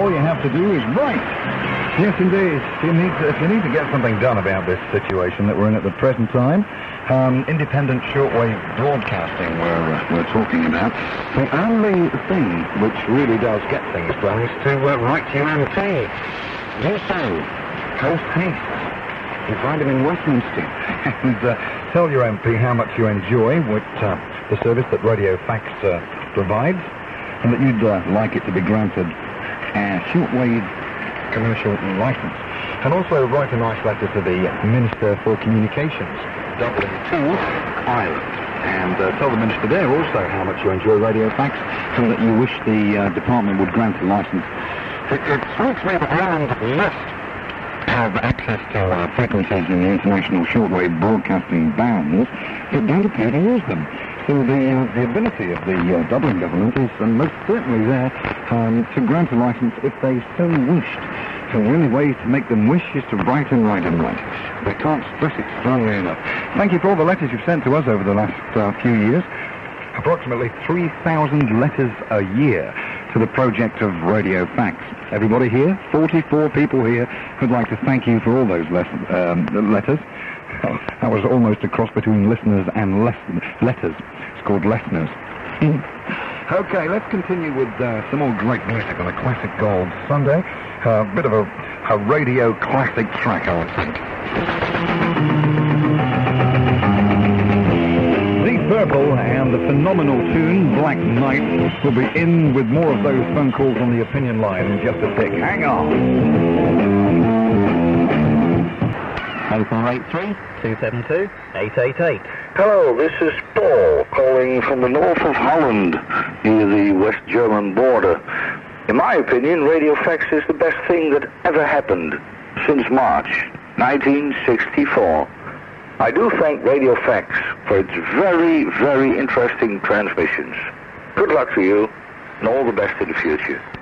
all you have to do is write. Yes, indeed. If you need to get something done about this situation that we're in at the present time, independent shortwave broadcasting we're talking about, the only thing which really does get things done is to write to your MP. Do so. Post haste. You find him in Westminster. And tell your MP how much you enjoy the service that Radio Fax provides, and that you'd like it to be granted a shortwave commercial license. And also write a nice letter to the Minister for Communications, Dublin to Ireland. And tell the Minister there also how much you enjoy Radio Fax, and that you wish the department would grant a license. It strikes me that Ireland must have access to frequencies in the international shortwave broadcasting bands, but don't appear to use them. So the ability of the Dublin government is most certainly there to grant a license if they so wished. So the only way to make them wish is to write and write and write. They can't stress it strongly enough. Thank you for all the letters you've sent to us over the last few years. Approximately 3,000 letters a year to the project of Radio Fax. Everybody here, 44 people here, who'd like to thank you for all those letters. That was almost a cross between listeners and letters. It's called listeners. Okay, let's continue with some more great music on a classic Gold Sunday. A bit of a radio classic track, I would think. Deep Purple and the phenomenal tune Black Knight will be in with more of those phone calls on the opinion line in just a tick. Hang on. 0483-272-888. Hello, this is Paul calling from the north of Holland, near the West German border. In my opinion, Radio Fax is the best thing that ever happened since March 1964. I do thank Radio Fax for its very, very interesting transmissions. Good luck to you, and all the best in the future.